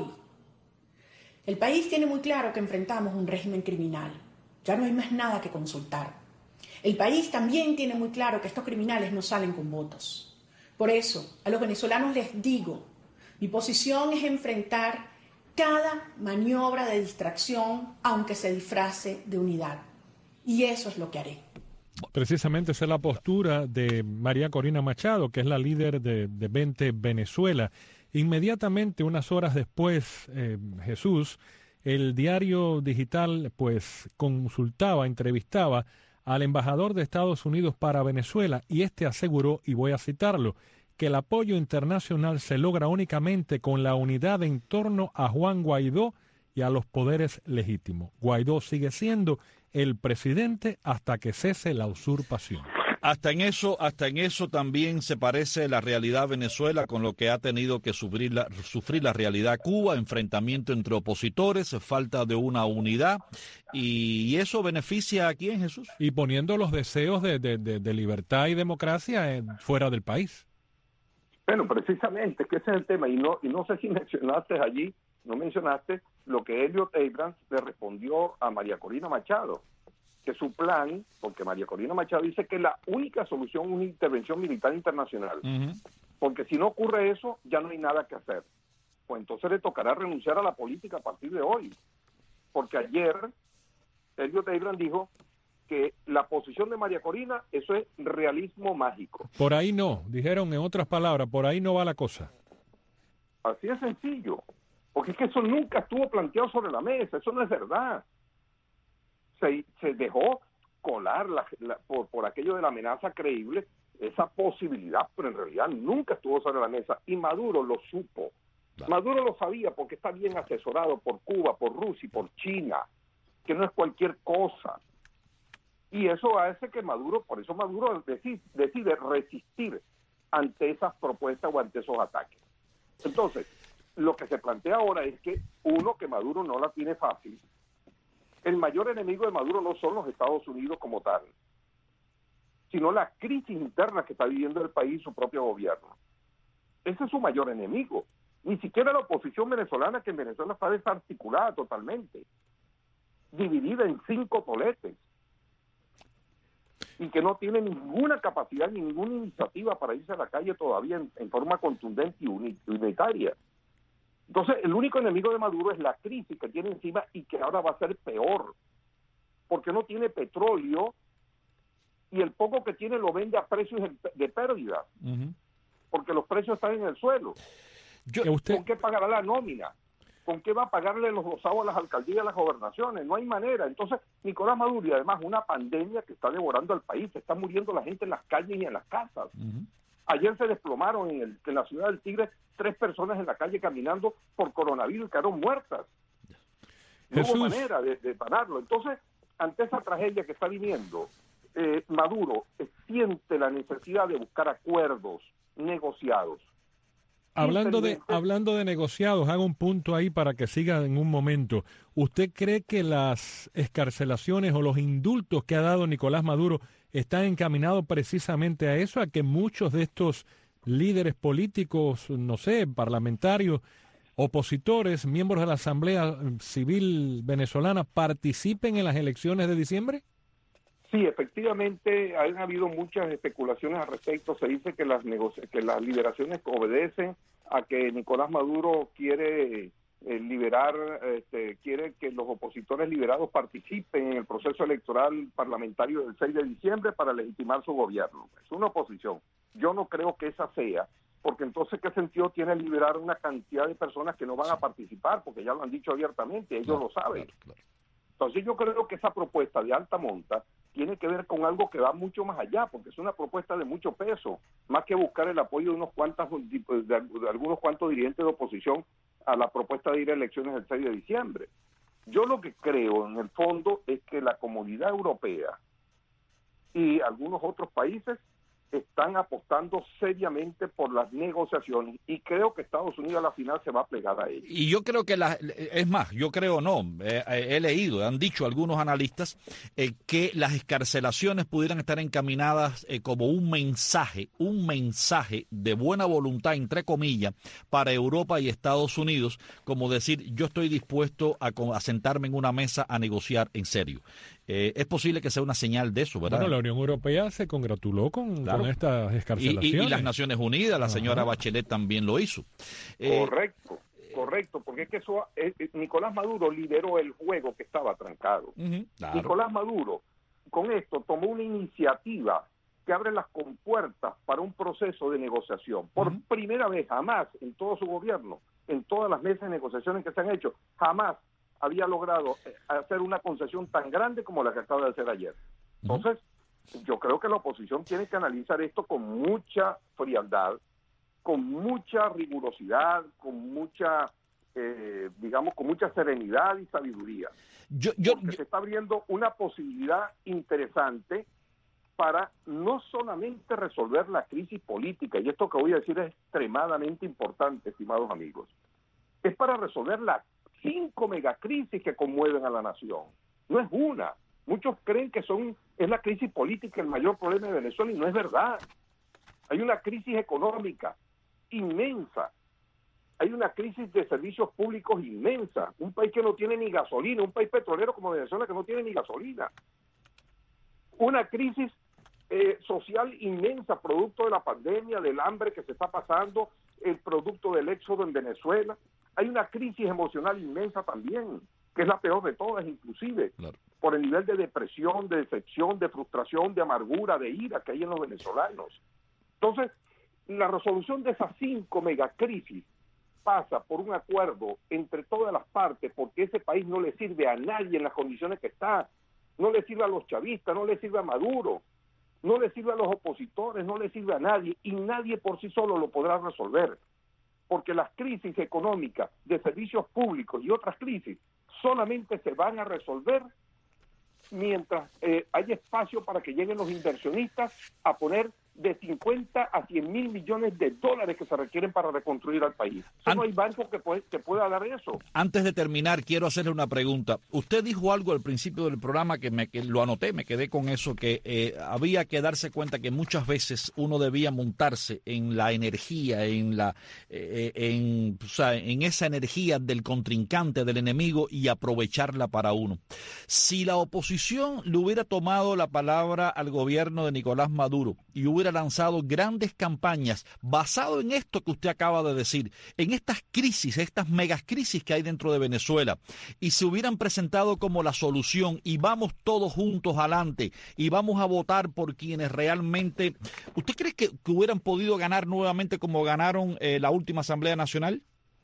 El país tiene muy claro que enfrentamos un régimen criminal. Ya no hay más nada que consultar. El país también tiene muy claro que estos criminales no salen con votos. Por eso, a los venezolanos les digo, mi posición es enfrentar cada maniobra de distracción, aunque se disfrace de unidad. Y eso es lo que haré. Precisamente esa es la postura de María Corina Machado, que es la líder de, de Vente Venezuela. Inmediatamente, unas horas después, eh, Jesús, el diario digital pues consultaba, entrevistaba al embajador de Estados Unidos para Venezuela, y este aseguró, y voy a citarlo, que el apoyo internacional se logra únicamente con la unidad en torno a Juan Guaidó y a los poderes legítimos. Guaidó sigue siendo el presidente hasta que cese la usurpación. Hasta en eso, hasta en eso también se parece la realidad Venezuela con lo que ha tenido que sufrir la, sufrir la realidad Cuba, enfrentamiento entre opositores, falta de una unidad, y eso beneficia a quién, Jesús. Y poniendo los deseos de, de, de, de libertad y democracia en, fuera del país. Bueno, precisamente, que ese es el tema, y no, y no sé si mencionaste allí, no mencionaste lo que Elliot Abrams le respondió a María Corina Machado, que su plan, porque María Corina Machado dice que la única solución es una intervención militar internacional, uh-huh. porque si no ocurre eso, ya no hay nada que hacer. Pues entonces le tocará renunciar a la política a partir de hoy, porque ayer Elliot Abrams dijo que la posición de María Corina, eso es realismo mágico. Por ahí no, dijeron en otras palabras, por ahí no va la cosa. Así es sencillo, porque es que eso nunca estuvo planteado sobre la mesa, eso no es verdad. Se, se dejó colar la, la, por, por aquello de la amenaza creíble, esa posibilidad, pero en realidad nunca estuvo sobre la mesa, y Maduro lo supo. Claro. Maduro lo sabía porque está bien asesorado por Cuba, por Rusia y por China, que no es cualquier cosa. Y eso hace que Maduro, por eso Maduro decide, decide resistir ante esas propuestas o ante esos ataques. Entonces, lo que se plantea ahora es que, uno, que Maduro no la tiene fácil. El mayor enemigo de Maduro no son los Estados Unidos como tal, sino la crisis interna que está viviendo el país y su propio gobierno. Ese es su mayor enemigo. Ni siquiera la oposición venezolana, que en Venezuela está desarticulada totalmente, dividida en cinco toletes, y que no tiene ninguna capacidad, ninguna iniciativa para irse a la calle todavía en, en forma contundente y unitaria. Entonces, el único enemigo de Maduro es la crisis que tiene encima y que ahora va a ser peor, porque no tiene petróleo y el poco que tiene lo vende a precios de pérdida, uh-huh. porque los precios están en el suelo. Yo, usted... ¿Con qué pagará la nómina? ¿Con qué va a pagarle los rosados a las alcaldías y a las gobernaciones? No hay manera. Entonces, Nicolás Maduro, y además una pandemia que está devorando al país, se está muriendo la gente en las calles y en las casas. Uh-huh. Ayer se desplomaron en, el, en la ciudad del Tigre tres personas en la calle caminando por coronavirus y quedaron muertas. No Jesús. hubo manera de, de pararlo. Entonces, ante esa tragedia que está viviendo, eh, Maduro eh, siente la necesidad de buscar acuerdos negociados. Hablando de, hablando de negociados, hago un punto ahí para que siga en un momento. ¿Usted cree que las excarcelaciones o los indultos que ha dado Nicolás Maduro están encaminados precisamente a eso, a que muchos de estos líderes políticos, no sé, parlamentarios, opositores, miembros de la Asamblea Civil Venezolana, participen en las elecciones de diciembre? Sí, efectivamente, han habido muchas especulaciones al respecto. Se dice que las negoci- que las liberaciones obedecen a que Nicolás Maduro quiere eh, liberar este, eh, quiere que los opositores liberados participen en el proceso electoral parlamentario del seis de diciembre para legitimar su gobierno. Es una oposición. Yo no creo que esa sea, porque entonces ¿qué sentido tiene liberar una cantidad de personas que no van a participar? Porque ya lo han dicho abiertamente, ellos claro, lo saben. Claro, claro. Entonces yo creo que esa propuesta de alta monta tiene que ver con algo que va mucho más allá, porque es una propuesta de mucho peso, más que buscar el apoyo de unos cuantos, de algunos cuantos dirigentes de oposición a la propuesta de ir a elecciones el seis de diciembre. Yo lo que creo en el fondo es que la Comunidad Europea y algunos otros países están apostando seriamente por las negociaciones y creo que Estados Unidos a la final se va a plegar a ello. Y yo creo que, la, es más, yo creo no, eh, he leído, han dicho algunos analistas eh, que las excarcelaciones pudieran estar encaminadas eh, como un mensaje, un mensaje de buena voluntad, entre comillas, para Europa y Estados Unidos, como decir, yo estoy dispuesto a, a sentarme en una mesa a negociar en serio. Eh, es posible que sea una señal de eso, ¿verdad? Bueno, la Unión Europea se congratuló con, claro. con estas excarcelaciones. Y, y, y las Naciones Unidas, la señora Ajá. Bachelet también lo hizo. Eh, correcto, correcto, porque es que eso, eh, Nicolás Maduro lideró el juego que estaba trancado. Uh-huh, claro. Nicolás Maduro, con esto, tomó una iniciativa que abre las compuertas para un proceso de negociación. Por uh-huh. primera vez, jamás en todo su gobierno, en todas las mesas de negociaciones que se han hecho, jamás había logrado hacer una concesión tan grande como la que acaba de hacer ayer. Entonces, yo creo que la oposición tiene que analizar esto con mucha frialdad, con mucha rigurosidad, con mucha, eh, digamos, con mucha serenidad y sabiduría. Yo, yo, Porque yo... se está abriendo una posibilidad interesante para no solamente resolver la crisis política, y esto que voy a decir es extremadamente importante, estimados amigos, es para resolver la cinco megacrisis que conmueven a la nación. No es una. Muchos creen que son es la crisis política el mayor problema de Venezuela y no es verdad. Hay una crisis económica inmensa. Hay una crisis de servicios públicos inmensa. Un país que no tiene ni gasolina, un país petrolero como Venezuela que no tiene ni gasolina. Una crisis eh, social inmensa, producto de la pandemia, del hambre que se está pasando, el producto del éxodo en Venezuela. Hay una crisis emocional inmensa también, que es la peor de todas, inclusive, claro. por el nivel de depresión, de decepción, de frustración, de amargura, de ira que hay en los venezolanos. Entonces, la resolución de esas cinco megacrisis pasa por un acuerdo entre todas las partes, porque ese país no le sirve a nadie en las condiciones que está, no le sirve a los chavistas, no le sirve a Maduro, no le sirve a los opositores, no le sirve a nadie, y nadie por sí solo lo podrá resolver. Porque las crisis económicas de servicios públicos y otras crisis solamente se van a resolver mientras eh, hay espacio para que lleguen los inversionistas a poner de cincuenta a cien mil millones de dólares que se requieren para reconstruir al país. An- no hay banco que, puede, que pueda dar eso. Antes de terminar, quiero hacerle una pregunta. Usted dijo algo al principio del programa que, me, que lo anoté, me quedé con eso, que eh, había que darse cuenta que muchas veces uno debía montarse en la energía, en la, eh, en, o sea, en esa energía del contrincante, del enemigo, y aprovecharla para uno. Si la oposición le hubiera tomado la palabra al gobierno de Nicolás Maduro y hubiera lanzado grandes campañas basado en esto que usted acaba de decir, en estas crisis, estas megacrisis que hay dentro de Venezuela, y se hubieran presentado como la solución y vamos todos juntos adelante y vamos a votar por quienes realmente... ¿Usted cree que, que hubieran podido ganar nuevamente como ganaron eh, la última Asamblea Nacional?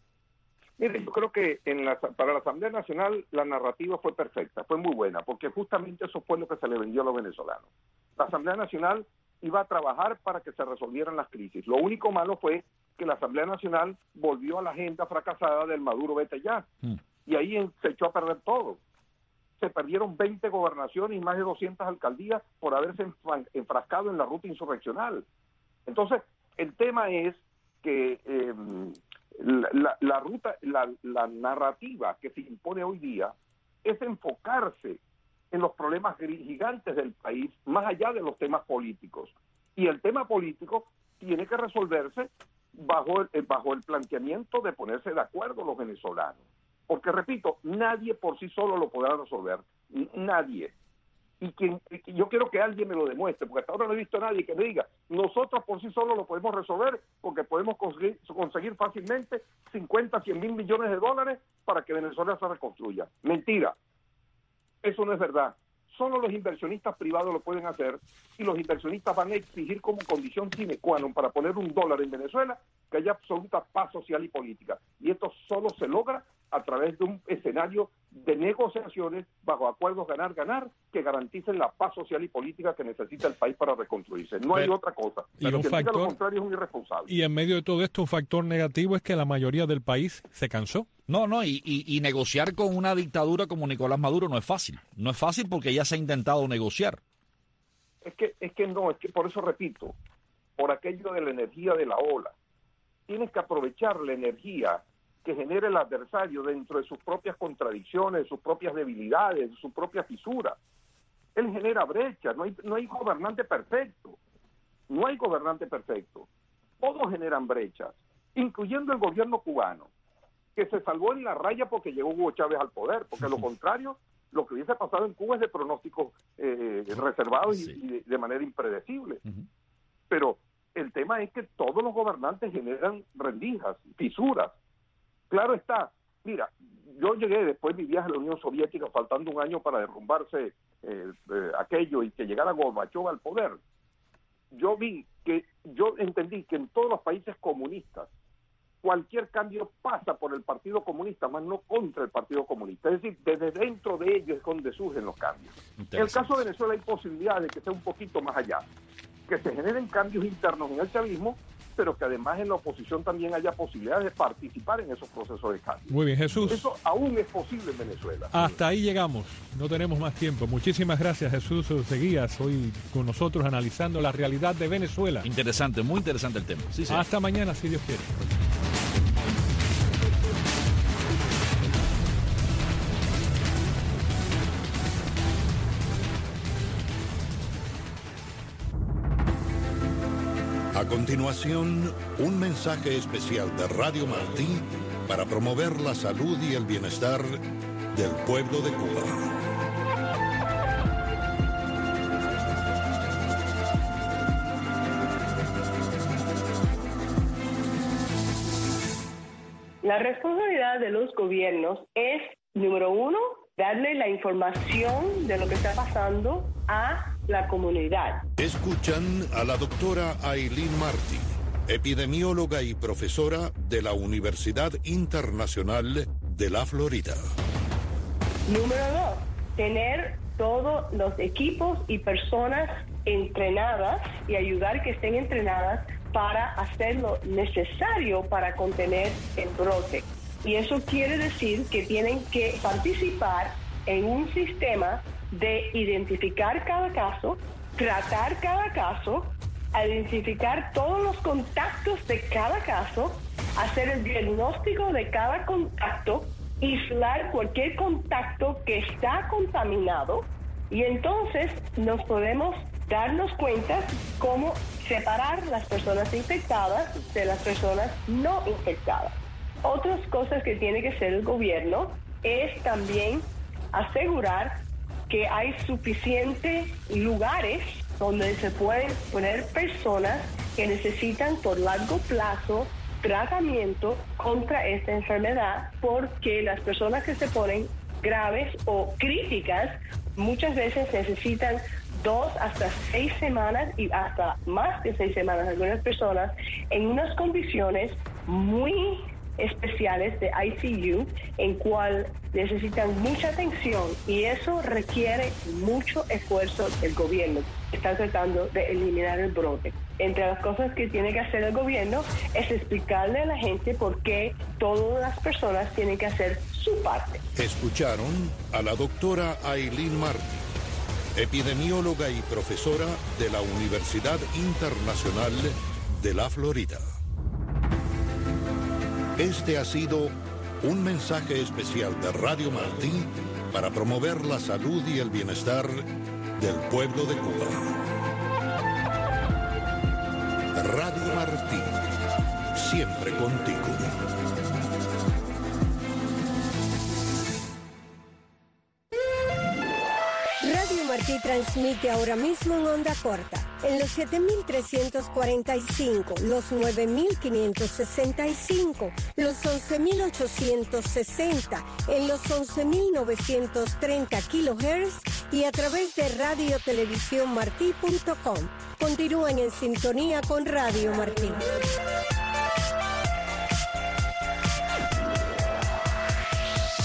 Mire, yo creo que en la, para la Asamblea Nacional la narrativa fue perfecta, fue muy buena, porque justamente eso fue lo que se le vendió a los venezolanos. La Asamblea Nacional iba a trabajar para que se resolvieran las crisis. Lo único malo fue que la Asamblea Nacional volvió a la agenda fracasada del Maduro vete ya, mm. y ahí en, se echó a perder todo. Se perdieron veinte gobernaciones y más de doscientas alcaldías por haberse enfrascado en la ruta insurreccional. Entonces, el tema es que eh, la, la, la ruta, la, la narrativa que se impone hoy día es enfocarse en los problemas gigantes del país, más allá de los temas políticos. Y el tema político tiene que resolverse bajo el, bajo el planteamiento de ponerse de acuerdo los venezolanos. Porque, repito, nadie por sí solo lo podrá resolver. Nadie. Y quien, y yo quiero que alguien me lo demuestre, porque hasta ahora no he visto a nadie que me diga, nosotros por sí solos lo podemos resolver, porque podemos conseguir, conseguir fácilmente cincuenta, cien mil millones de dólares para que Venezuela se reconstruya. Mentira. Eso no es verdad. Solo los inversionistas privados lo pueden hacer, y los inversionistas van a exigir como condición sine qua non para poner un dólar en Venezuela que haya absoluta paz social y política. Y esto solo se logra a través de un escenario de negociaciones bajo acuerdos ganar-ganar que garanticen la paz social y política que necesita el país para reconstruirse. No hay Pero, otra cosa. Y Pero un quien factor, diga lo contrario es un irresponsable. Y en medio de todo esto, un factor negativo es que la mayoría del país se cansó. No, no, y, y, y negociar con una dictadura como Nicolás Maduro no es fácil. No es fácil porque ya se ha intentado negociar. Es que, es que no, es que por eso repito, por aquello de la energía de la ola, tienes que aprovechar la energía que genera el adversario dentro de sus propias contradicciones, de sus propias debilidades, de su propia fisura. Él genera brecha, no hay, no hay gobernante perfecto, no hay gobernante perfecto. Todos generan brechas, incluyendo el gobierno cubano, que se salvó en la raya porque llegó Hugo Chávez al poder, porque lo contrario, lo que hubiese pasado en Cuba es de pronósticos eh, reservados sí. y, y de, de manera impredecible. Uh-huh. Pero el tema es que todos los gobernantes generan rendijas, fisuras. Claro está, mira, yo llegué después de mi viaje a la Unión Soviética, faltando un año para derrumbarse eh, eh, aquello y que llegara Gorbachev al poder. Yo vi que, yo entendí que en todos los países comunistas, cualquier cambio pasa por el Partido Comunista, más no contra el Partido Comunista. Es decir, desde dentro de ellos es donde surgen los cambios. En el caso de Venezuela hay posibilidades de que sea un poquito más allá, que se generen cambios internos en el chavismo, pero que además en la oposición también haya posibilidades de participar en esos procesos de cambio. Muy bien, Jesús. Eso aún es posible en Venezuela. Hasta ahí llegamos, no tenemos más tiempo. Muchísimas gracias, Jesús Seguías, hoy con nosotros analizando la realidad de Venezuela. Interesante, muy interesante el tema. Sí, sí. Hasta mañana, si Dios quiere. A continuación, un mensaje especial de Radio Martí para promover la salud y el bienestar del pueblo de Cuba. La responsabilidad de los gobiernos es, número uno, darle la información de lo que está pasando a la comunidad. Escuchan a la doctora Aileen Martí, epidemióloga y profesora de la Universidad Internacional de la Florida. Número dos, tener todos los equipos y personas entrenadas y ayudar que estén entrenadas para hacer lo necesario para contener el brote. Y eso quiere decir que tienen que participar en un sistema de identificar cada caso, tratar cada caso, identificar todos los contactos de cada caso, hacer el diagnóstico de cada contacto, aislar cualquier contacto que está contaminado, y entonces nos podemos darnos cuenta cómo separar las personas infectadas de las personas no infectadas. Otras cosas que tiene que hacer el gobierno es también asegurar que hay suficientes lugares donde se pueden poner personas que necesitan por largo plazo tratamiento contra esta enfermedad, porque las personas que se ponen graves o críticas muchas veces necesitan dos hasta seis semanas y hasta más de seis semanas algunas personas en unas condiciones muy especiales de I C U en cual necesitan mucha atención, y eso requiere mucho esfuerzo del gobierno. Está tratando de eliminar el brote. Entre las cosas que tiene que hacer el gobierno es explicarle a la gente por qué todas las personas tienen que hacer su parte. Escucharon a la doctora Aileen Martí, epidemióloga y profesora de la Universidad Internacional de la Florida. Este ha sido un mensaje especial de Radio Martí para promover la salud y el bienestar del pueblo de Cuba. Radio Martí, siempre contigo. Radio Martí transmite ahora mismo en onda corta, en los siete mil trescientos cuarenta y cinco, los nueve mil quinientos sesenta y cinco, los once mil ochocientos sesenta, en los once mil novecientos treinta kilohertz y a través de radio televisión martí punto com. Continúen en sintonía con Radio Martí.